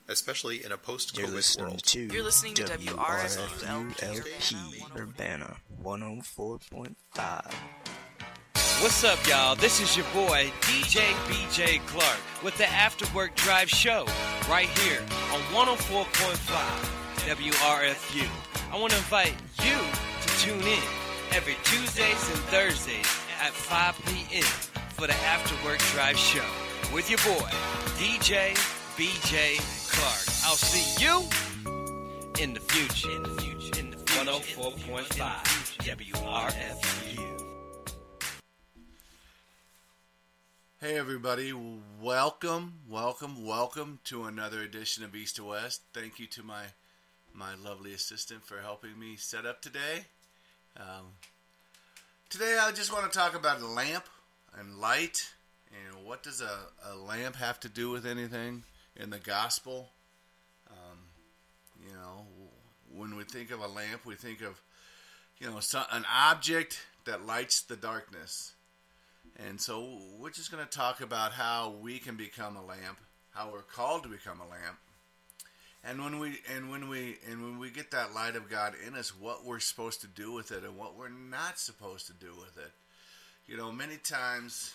especially in a post-COVID world. You're listening to WRFULP Urbana 104.5. What's up, y'all? This is your boy, DJ BJ Clark, with the After Work Drive Show, right here on 104.5 WRFU. I want to invite you to tune in every Tuesdays and Thursdays at 5 p.m. for the After Work Drive Show with your boy, DJ BJ Clark. I'll see you in the future. 104.5 WRFU. Hey everybody, welcome to another edition of East to West. Thank you to my lovely assistant for helping me set up today. Today I just want to talk about a lamp and light, and what does a lamp have to do with anything in the gospel. When we think of a lamp, we think of an object that lights the darkness. And so we're just going to talk about how we can become a lamp, how we're called to become a lamp, and when we get that light of God in us, what we're supposed to do with it and what we're not supposed to do with it. Many times,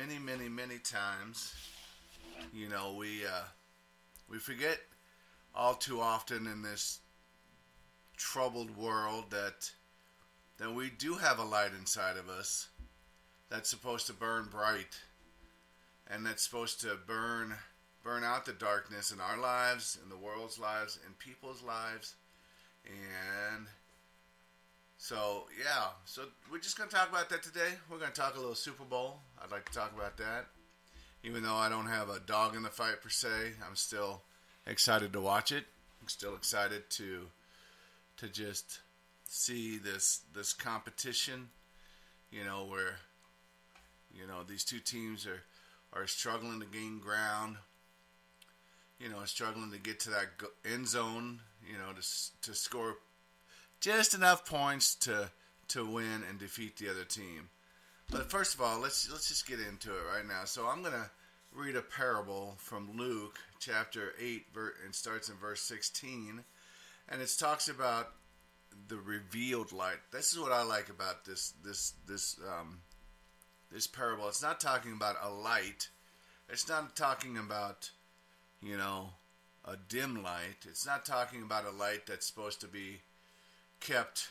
we forget all too often in this troubled world that we do have a light inside of us that's supposed to burn bright, and that's supposed to burn out the darkness in our lives, in the world's lives, in people's lives. And so we're just going to talk about that today. We're going to talk a little Super Bowl. I'd like to talk about that. Even though I don't have a dog in the fight per se, I'm still excited to watch it. I'm still excited to just see this competition, where these two teams are struggling to gain ground, struggling to get to that end zone, to score just enough points to win and defeat the other team. But first of all, let's just get into it right now. So I'm going to read a parable from Luke chapter 8, and starts in verse 16, and it talks about the revealed light. This is what I like about this parable. It's not talking about a light. It's not talking about, a dim light. It's not talking about a light that's supposed to be kept,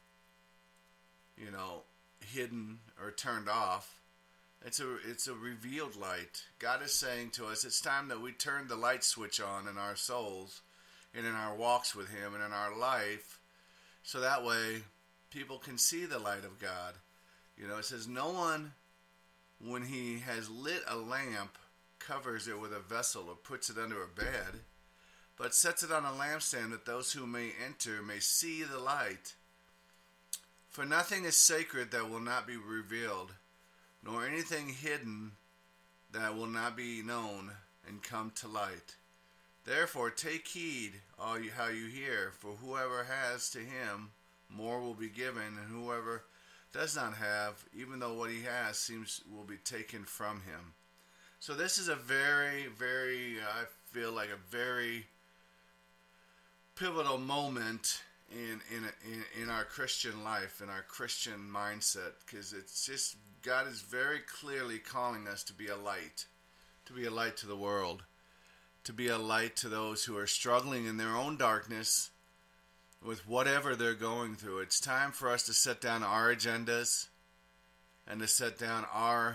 hidden or turned off. It's a revealed light. God is saying to us, it's time that we turn the light switch on in our souls and in our walks with Him and in our life, so that way people can see the light of God. It says, no one, when he has lit a lamp, covers it with a vessel or puts it under a bed, but sets it on a lampstand that those who may enter may see the light. For nothing is sacred that will not be revealed, nor anything hidden that will not be known and come to light. Therefore take heed how you hear, for whoever has, to him more will be given, and whoever does not have, even though what he has will be taken from him. So this is a very, very, I feel like a very pivotal moment in our Christian life, in our Christian mindset, because it's just, God is very clearly calling us to be a light to the world, to be a light to those who are struggling in their own darkness with whatever they're going through. It's time for us to set down our agendas and to set down our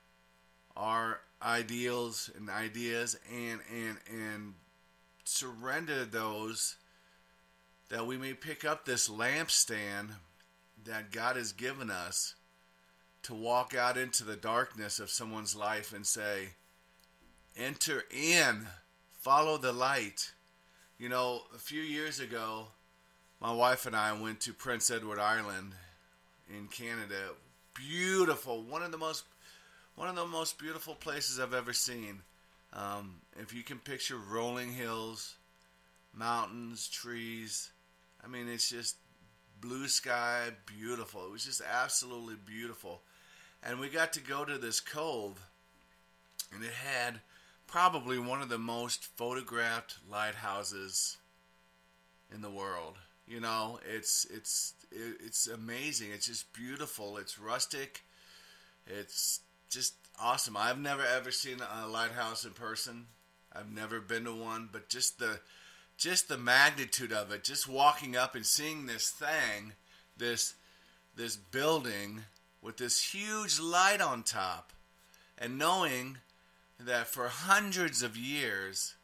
ideals and ideas and surrender those, that we may pick up this lampstand that God has given us to walk out into the darkness of someone's life and say, enter in, follow the light. A few years ago, my wife and I went to Prince Edward Island in Canada. Beautiful, one of the most beautiful places I've ever seen. If you can picture rolling hills, mountains, trees, it's just blue sky, beautiful. It was just absolutely beautiful. And we got to go to this cove, and it had probably one of the most photographed lighthouses in the world. You know, it's amazing. It's just beautiful. It's rustic. It's just awesome. I've never ever seen a lighthouse in person. I've never been to one, but just the magnitude of it, just walking up and seeing this thing, this building with this huge light on top, and knowing that for hundreds of years,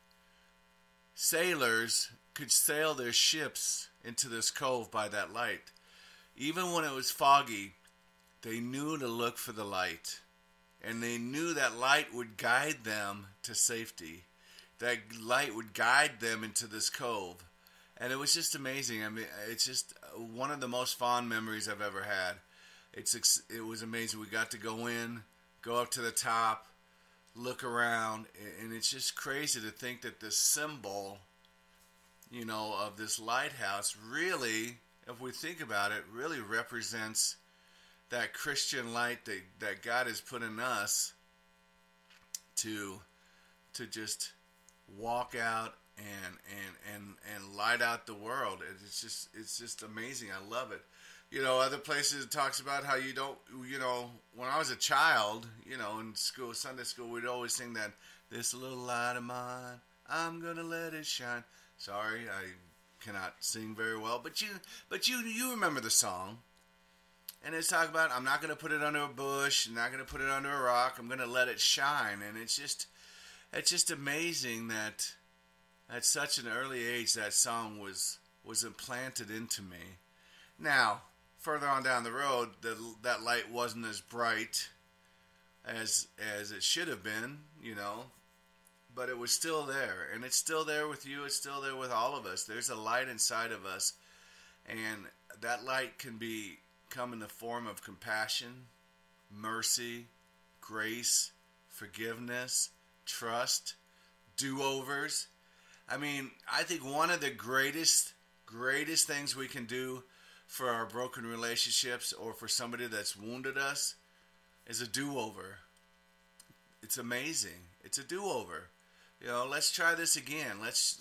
sailors could sail their ships into this cove by that light. Even when it was foggy, they knew to look for the light. And they knew that light would guide them to safety. That light would guide them into this cove. And it was just amazing. I mean, it's just one of the most fond memories I've ever had. It was amazing. We got to go in, go up to the top, look around, and it's just crazy to think that this symbol, you know, of this lighthouse really, if we think about it, really represents that Christian light that God has put in us to just walk out and light out the world. It's just amazing. I love it. You know, other places it talks about how you don't, you know, when I was a child, you know, in school, Sunday school, we'd always sing that, this little light of mine, I'm gonna let it shine. Sorry, I cannot sing very well, but you remember the song. And it's talking about, I'm not going to put it under a bush, I'm not going to put it under a rock, I'm going to let it shine. And it's just amazing that at such an early age that song was implanted into me. Now, further on down the road, that light wasn't as bright as it should have been, you know, but it was still there. And it's still there with you, it's still there with all of us. There's a light inside of us, and that light can come in the form of compassion, mercy, grace, forgiveness, trust, do-overs. I mean, I think one of the greatest things we can do for our broken relationships or for somebody that's wounded us is a do-over. It's amazing. It's a do-over. You know, let's try this again. Let's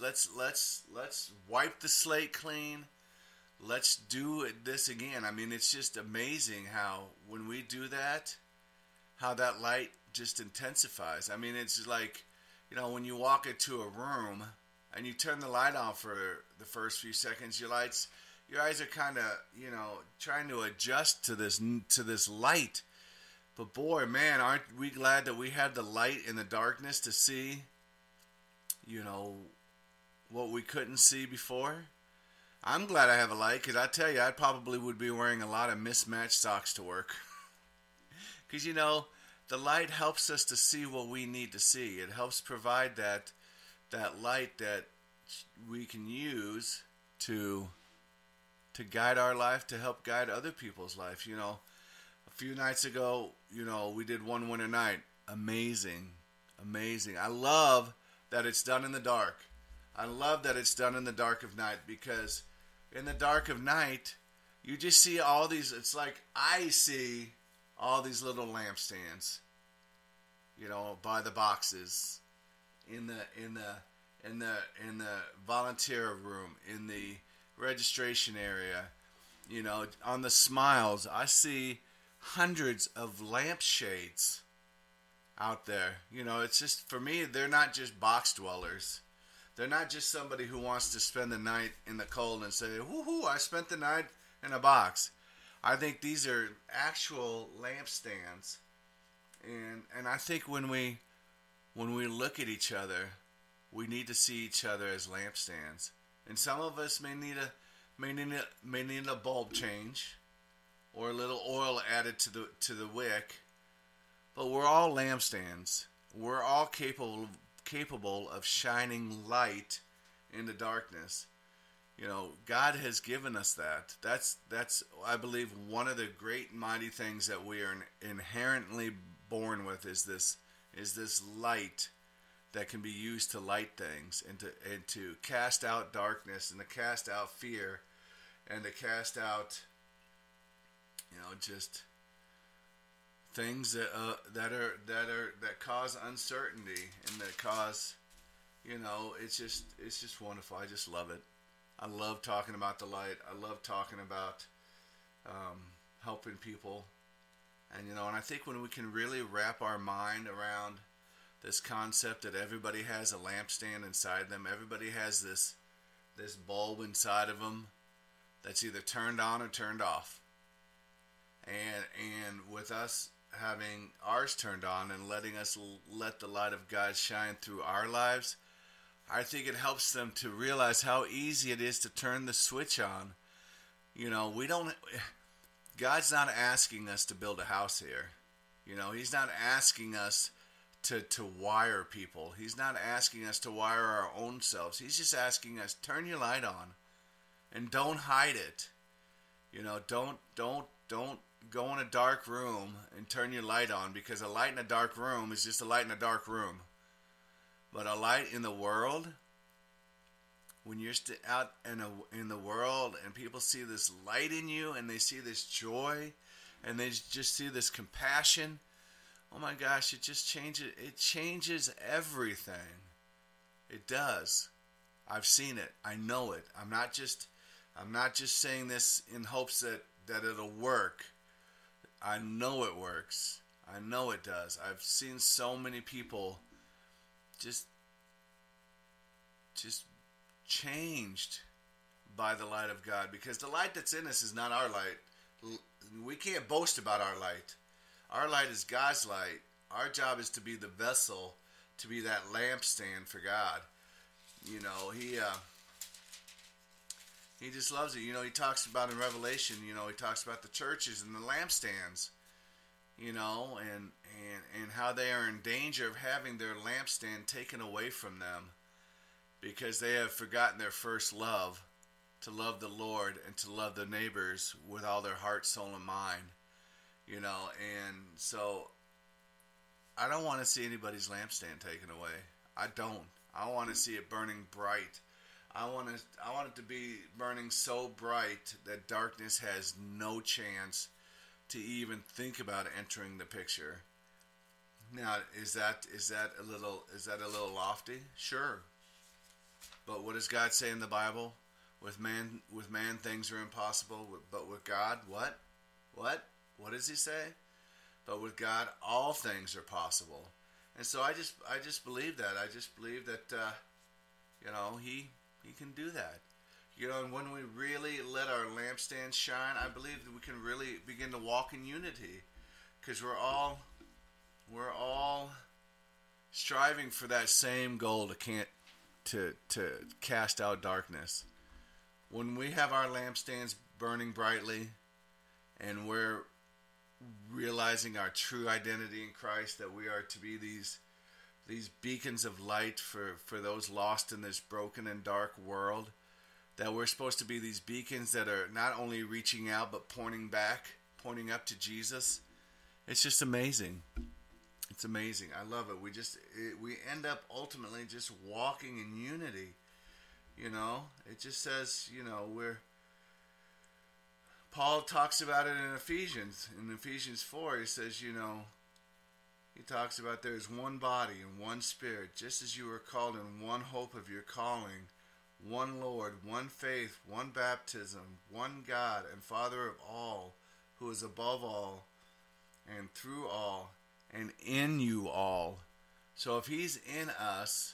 wipe the slate clean. Let's do this again. I mean, it's just amazing how when we do that, how that light just intensifies. I mean, it's like, you know, when you walk into a room and you turn the light on for the first few seconds, your eyes are kind of, you know, trying to adjust to this light. But boy, man, aren't we glad that we had the light in the darkness to see, you know, what we couldn't see before? I'm glad I have a light, because I tell you, I probably would be wearing a lot of mismatched socks to work. Because, you know, the light helps us to see what we need to see. It helps provide that light that we can use to guide our life, to help guide other people's life. You know, a few nights ago, you know, we did One Winter Night. Amazing. I love that it's done in the dark. I love that it's done in the dark of night, because in the dark of night, you just see all these, it's like I see all these little lampstands, you know, by the boxes, in the volunteer room, in the registration area, you know, on the smiles. I see hundreds of lampshades out there. You know, it's just, for me, they're not just box dwellers. They're not just somebody who wants to spend the night in the cold and say, woohoo, I spent the night in a box. I think these are actual lampstands. And I think when we look at each other, we need to see each other as lampstands. And some of us may need a bulb change or a little oil added to the wick. But we're all lampstands. We're all capable of shining light in the darkness. You know, God has given us that. That's I believe one of the great mighty things that we are inherently born with is this light that can be used to light things and to cast out darkness and to cast out fear and to cast out, you know, just things that cause uncertainty and that cause, it's just wonderful. I just love it. I love talking about the light. I love talking about helping people, and I think when we can really wrap our mind around this concept that everybody has a lampstand inside them, everybody has this bulb inside of them that's either turned on or turned off, and with us having ours turned on and letting us let the light of God shine through our lives, I think it helps them to realize how easy it is to turn the switch on. God's not asking us to build a house here. He's not asking us to wire people. He's not asking us to wire our own selves. He's just asking us, turn your light on and don't hide it. Don't go in a dark room and turn your light on, because a light in a dark room is just a light in a dark room. But a light in the world, when you're out in the world and people see this light in you and they see this joy and they just see this compassion, oh my gosh, it just changes. It changes everything. It does. I've seen it. I know it. I'm not just saying this in hopes that it'll work. I know it works. I know it does. I've seen so many people just changed by the light of God, because the light that's in us is not our light. We can't boast about our light. Our light is God's light. Our job is to be the vessel, to be that lampstand for God. He just loves it. He talks about in Revelation, he talks about the churches and the lampstands, and how they are in danger of having their lampstand taken away from them because they have forgotten their first love, to love the Lord and to love their neighbors with all their heart, soul, and mind. And so I don't want to see anybody's lampstand taken away. I don't. I want to see it burning bright. I want it to be burning so bright that darkness has no chance to even think about entering the picture. Now, is that a little lofty? Sure. But what does God say in the Bible? With man things are impossible, but with God, what? What does he say? But with God, all things are possible. And so I just believe that. I just believe that, he can do that. And when we really let our lampstand shine, I believe that we can really begin to walk in unity, because we're all striving for that same goal to cast out darkness. When we have our lampstands burning brightly, and we're realizing our true identity in Christ, that we are to be these beacons of light for those lost in this broken and dark world, that we're supposed to be these beacons that are not only reaching out but pointing up to Jesus. It's just amazing. It's amazing. I love it. We end up ultimately just walking in unity. It just says, Paul talks about it in Ephesians. In Ephesians 4, he says, he talks about there's one body and one spirit, just as you were called in one hope of your calling, one Lord, one faith, one baptism, one God and Father of all, who is above all and through all and in you all. So if he's in us,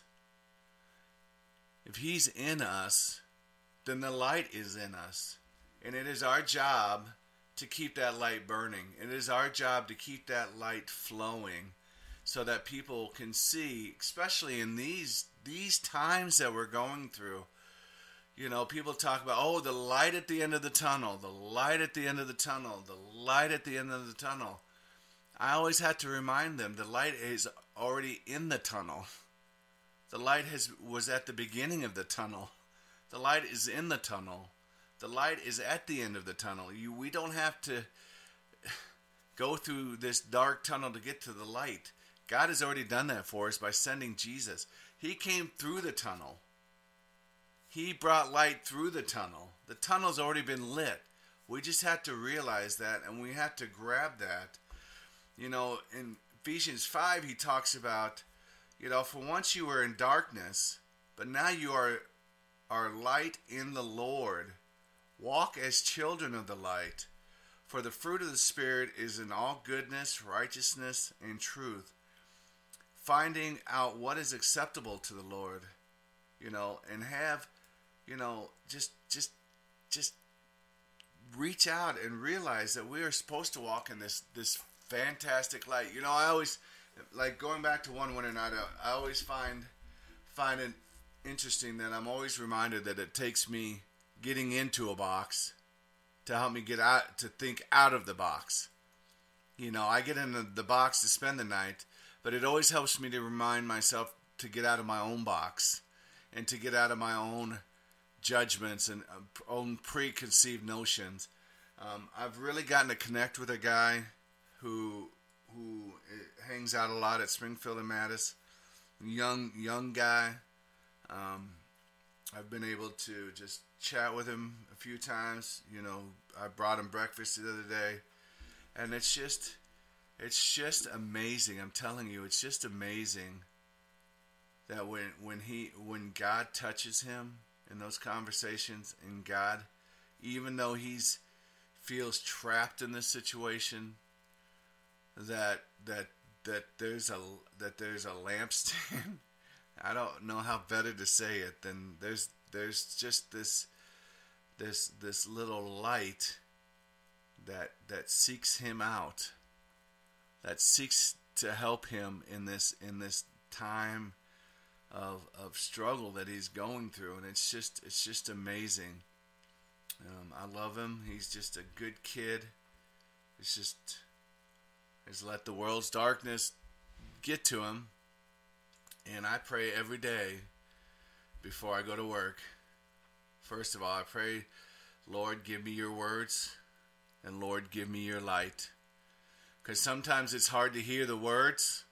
then the light is in us. And it is our job to keep that light burning. It is our job to keep that light flowing so that people can see, especially in these times that we're going through. People talk about, the light at the end of the tunnel, the light at the end of the tunnel, the light at the end of the tunnel. I always have to remind them the light is already in the tunnel. The light was at the beginning of the tunnel. The light is in the tunnel. The light is at the end of the tunnel. We don't have to go through this dark tunnel to get to the light. God has already done that for us by sending Jesus. He came through the tunnel. He brought light through the tunnel. The tunnel's already been lit. We just have to realize that, and we have to grab that. You know, in Ephesians 5, he talks about, you know, for once you were in darkness, but now you are light in the Lord. Walk as children of the light. For the fruit of the Spirit is in all goodness, righteousness, and truth. Finding out what is acceptable to the Lord, you know, and have, you know, just reach out and realize that we are supposed to walk in this fantastic light. You know, I always, like, going back to one winter night, I always find it interesting that I'm always reminded that it takes me getting into a box to help me get out, to think out of the box. You know, I get in the box to spend the night, but it always helps me to remind myself to get out of my own box and to get out of my own judgments and own preconceived notions. I've really gotten to connect with a guy who hangs out a lot at Springfield and Mattis. Young guy. I've been able to just chat with him a few times. You know, I brought him breakfast the other day, and it's just amazing. I'm telling you, it's just amazing that when God touches him in those conversations, and God, even though he's feels trapped in this situation, that there's a lampstand. I don't know how better to say it than there's just this little light that seeks him out, that seeks to help him in this time of struggle that he's going through, and it's just amazing. I love him. He's just a good kid. He's let the world's darkness get to him. And I pray every day before I go to work. First of all, I pray, Lord, give me your words, and Lord, give me your light. Because sometimes it's hard to hear the words,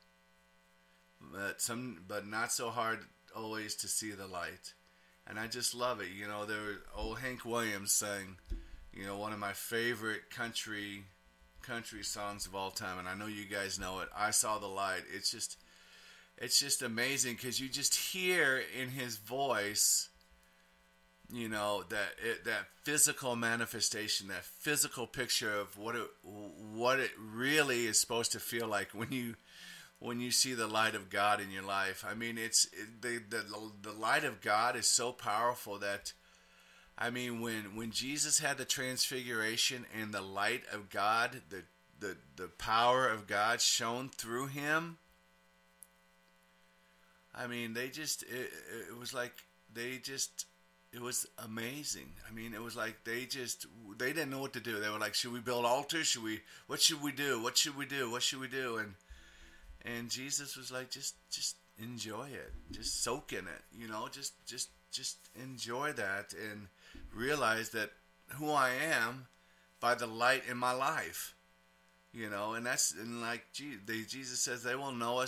but not so hard always to see the light. And I just love it. You know, old Hank Williams sang, you know, one of my favorite country songs of all time, and I know you guys know it, I Saw the Light. It's just amazing because you just hear in his voice, you know, that physical manifestation, that physical picture of what it really is supposed to feel like when you see the light of God in your life. I mean, the light of God is so powerful that, I mean, when Jesus had the transfiguration and the light of God, the power of God shone through him, I mean, it was amazing. I mean, it was like they didn't know what to do. They were like, should we build altars? What should we do? What should we do? What should we do? And Jesus was like, just enjoy it. Just soak in it, you know, just enjoy that and realize that who I am by the light in my life, you know, and like Jesus says they will know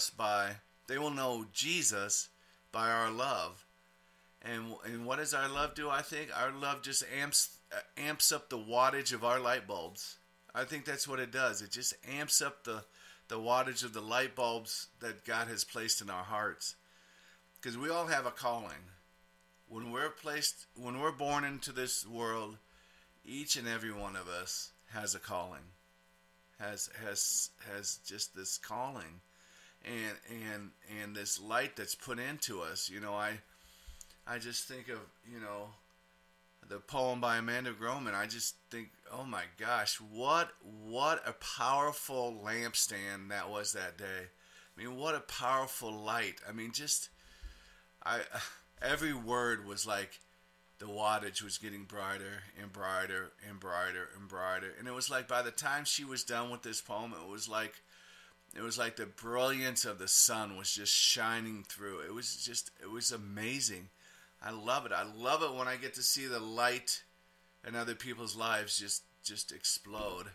Jesus by our love. And what does our love do? I think our love just amps up the wattage of our light bulbs. I think that's what it does. It just amps up the wattage of the light bulbs that God has placed in our hearts. Because we all have a calling. When we're born into this world, each and every one of us has a calling. Has just this calling. And this light that's put into us. You know, I just think of, you know, the poem by Amanda Groman. I just think, oh my gosh, what a powerful lampstand that was that day. I mean, what a powerful light. I mean, every word was like the wattage was getting brighter and brighter and brighter and brighter. And it was like by the time she was done with this poem, it was like the brilliance of the sun was just shining through. It was amazing. I love it. I love it when I get to see the light in other people's lives just explode.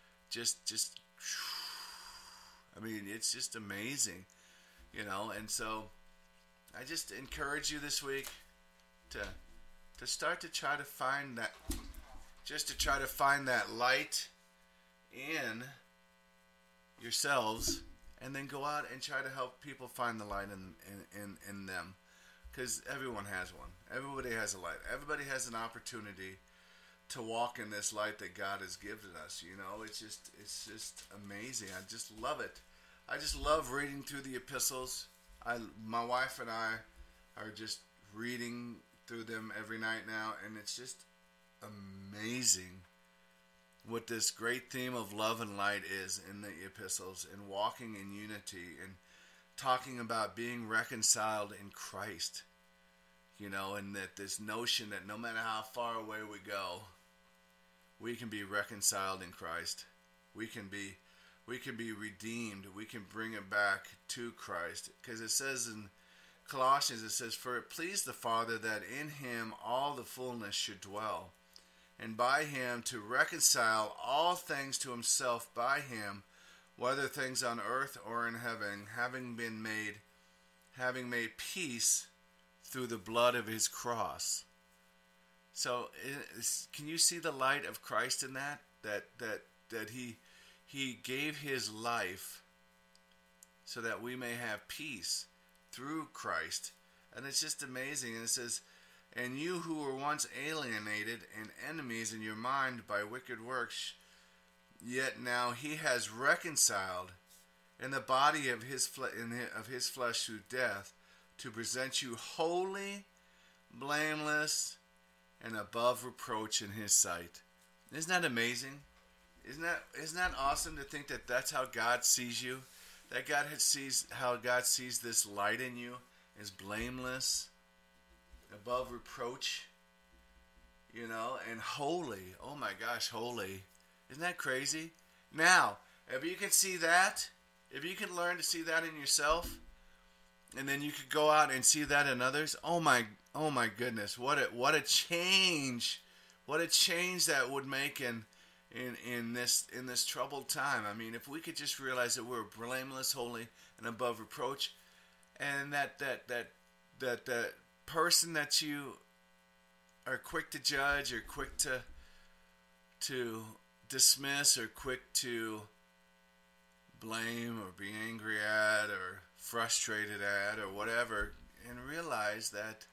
I mean, it's just amazing, you know. And so I just encourage you this week to start to try to find that light in yourselves, and then go out and try to help people find the light in them. Because everyone has one. Everybody has a light. Everybody has an opportunity to walk in this light that God has given us. You know, it's just amazing. I just love it. I just love reading through the epistles. My wife and I are just reading through them every night now, and it's just amazing what this great theme of love and light is in the epistles, and walking in unity, and talking about being reconciled in Christ. You know, and that this notion that no matter how far away we go, we can be reconciled in Christ. We can be redeemed. We can bring it back to Christ. Because it says in Colossians, it says, "For it pleased the Father that in him all the fullness should dwell, and by him to reconcile all things to himself by him, whether things on earth or in heaven, having made peace through the blood of his cross." So, can you see the light of Christ in that? That he gave his life so that we may have peace through Christ. And it's just amazing. And it says, "And you who were once alienated and enemies in your mind by wicked works, yet now he has reconciled in the body of his flesh through death, to present you holy, blameless, and above reproach in his sight." Isn't that amazing? Isn't that awesome to think that that's how God sees you? That how God sees this light in you is blameless, above reproach, you know, and holy. Oh my gosh, holy. Isn't that crazy? Now, if you can see that, if you can learn to see that in yourself, and then you could go out and see that in others, oh my goodness, what a change that would make in this troubled time. I mean, if we could just realize that we're blameless, holy, and above reproach, and that person that you are quick to judge, or quick to dismiss, or quick to blame, or be angry at, or frustrated at, or whatever, and realize that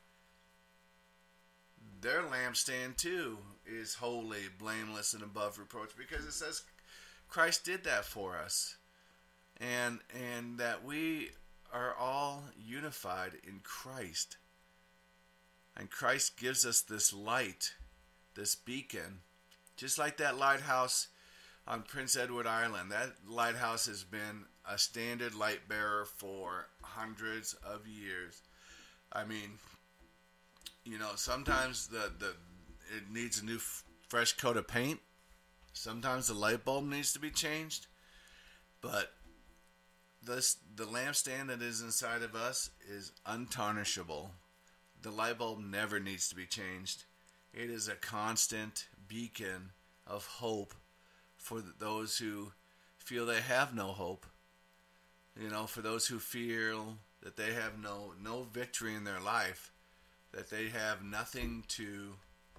their lampstand too is holy, blameless, and above reproach, because it says Christ did that for us, and that we are all unified in Christ, and Christ gives us this light, this beacon, just like that lighthouse on Prince Edward Island. That lighthouse has been a standard light bearer for hundreds of years. I mean, you know, sometimes it needs a new fresh coat of paint. Sometimes the light bulb needs to be changed. But the lampstand that is inside of us is untarnishable. The light bulb never needs to be changed. It is a constant beacon of hope for those who feel they have no hope. You know, for those who feel that they have no victory in their life, that they have nothing to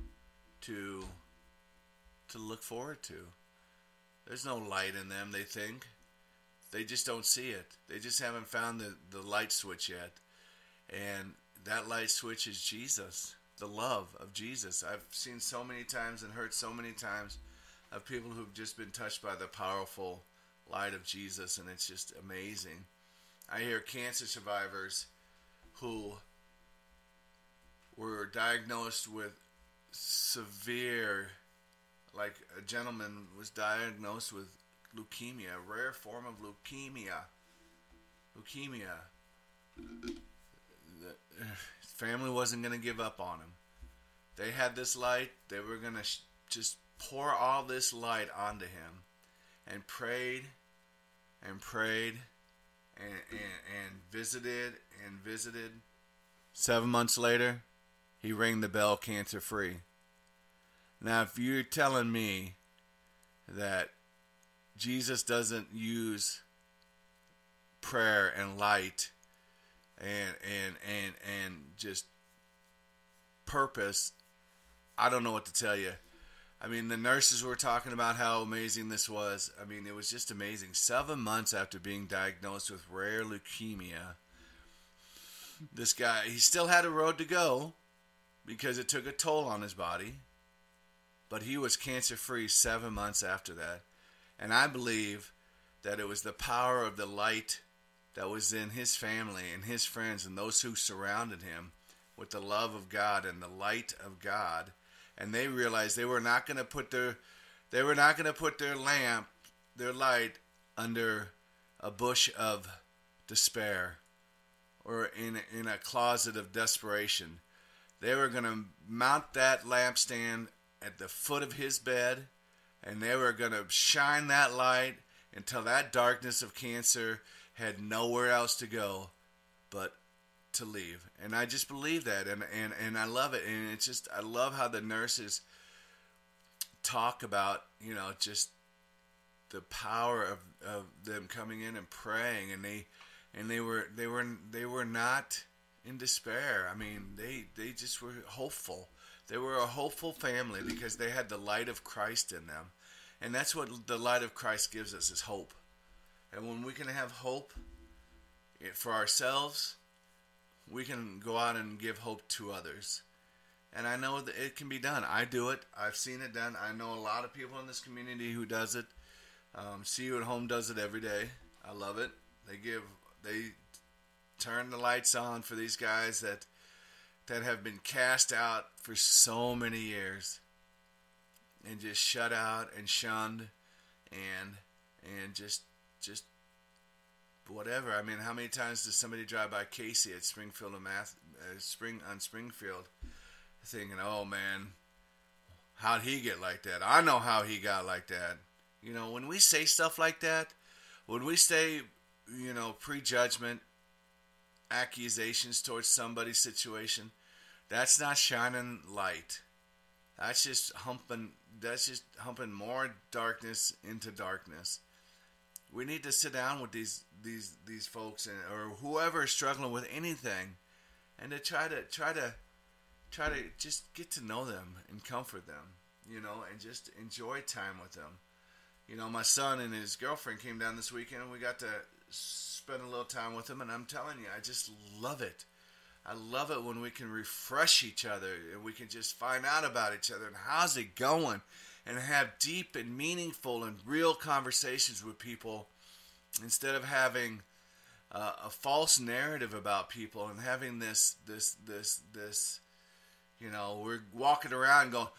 look forward to. There's no light in them, they think. They just don't see it. They just haven't found the light switch yet. And that light switch is Jesus, the love of Jesus. I've seen so many times and heard so many times of people who've just been touched by the powerful light of Jesus, and it's just amazing. I hear cancer survivors who were diagnosed with severe, like a gentleman was diagnosed with leukemia, a rare form of leukemia. The family wasn't going to give up on him. They had this light. They were going to just pour all this light onto him, and prayed and prayed and visited and visited. 7 months later, he rang the bell, cancer free. Now, if you're telling me that Jesus doesn't use prayer and light and just purpose, I don't know what to tell you. I mean, the nurses were talking about how amazing this was. I mean, it was just amazing. 7 months after being diagnosed with rare leukemia, this guy, he still had a road to go because it took a toll on his body. But he was cancer-free 7 months after that. And I believe that it was the power of the light that was in his family and his friends and those who surrounded him with the love of God and the light of God. And they realized they were not going to put their lamp, their light, under a bush of despair or in a closet of desperation. They were going to mount that lampstand at the foot of his bed, and they were going to shine that light until that darkness of cancer had nowhere else to go but to leave. And I just believe that, and I love it. And it's just, I love how the nurses talk about, you know, just the power of them coming in and praying, and they were not in despair. I mean, they just were hopeful. They were a hopeful family because they had the light of Christ in them. And that's what the light of Christ gives us, is hope. And when we can have hope for ourselves, we can go out and give hope to others. And I know that it can be done. I do it. I've seen it done. I know a lot of people in this community who does it. See You at Home does it every day. I love it. They turn the lights on for these guys that have been cast out for so many years and just shut out and shunned and just whatever. I mean, how many times does somebody drive by Casey at Springfield on Springfield thinking, oh man, how'd he get like that? I know how he got like that. You know, when we say stuff like that, when we say, you know, prejudgment, accusations towards somebody's situation, that's not shining light. That's just humping more darkness into darkness. We need to sit down with these folks or whoever is struggling with anything, and to try to just get to know them and comfort them, you know, and just enjoy time with them. You know, my son and his girlfriend came down this weekend, and we got to spend a little time with them, and I'm telling you, I just love it. I love it when we can refresh each other and we can just find out about each other and how's it going, and have deep and meaningful and real conversations with people instead of having a false narrative about people and having this, you know, we're walking around going,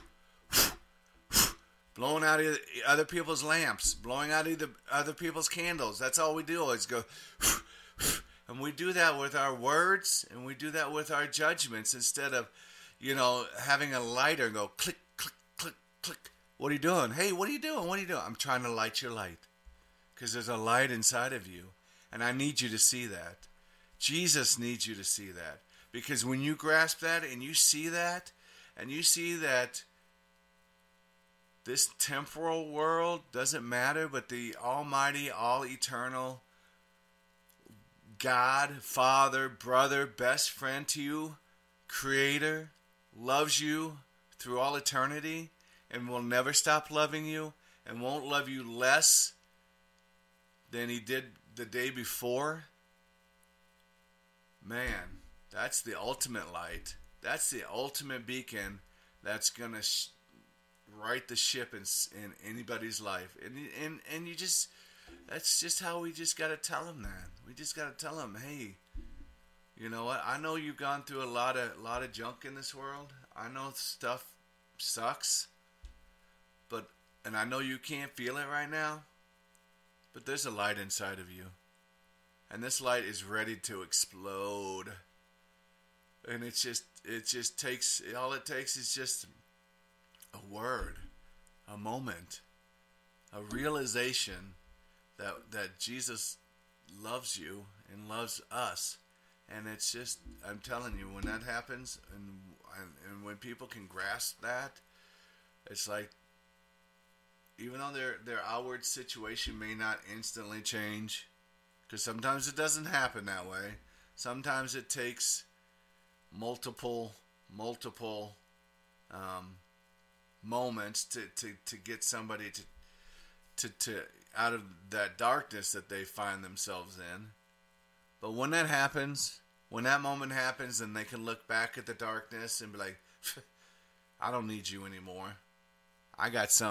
blowing out other people's lamps, blowing out other people's candles. That's all we do is go, and we do that with our words, and we do that with our judgments instead of, you know, having a lighter and go click, click, click, click. What are you doing? Hey, what are you doing? What are you doing? I'm trying to light your light because there's a light inside of you, and I need you to see that. Jesus needs you to see that, because when you grasp that and you see that, and you see that this temporal world doesn't matter, but the almighty, all-eternal God, Father, brother, best friend to you, Creator, loves you through all eternity and will never stop loving you and won't love you less than He did the day before. Man, that's the ultimate light. That's the ultimate beacon that's going to right the ship in anybody's life. And you just... That's just how we just got to tell them that. We just got to tell them, hey, you know what? I know you've gone through a lot of junk in this world. I know stuff sucks, and I know you can't feel it right now, but there's a light inside of you, and this light is ready to explode. And it just takes, all it takes is just a word, a moment, a realization that Jesus loves you and loves us. And it's just, I'm telling you, when that happens and when people can grasp that, it's like, even though their outward situation may not instantly change, because sometimes it doesn't happen that way. Sometimes it takes multiple moments to get somebody to out of that darkness that they find themselves in. But when that happens, when that moment happens, then they can look back at the darkness and be like, I don't need you anymore. I got something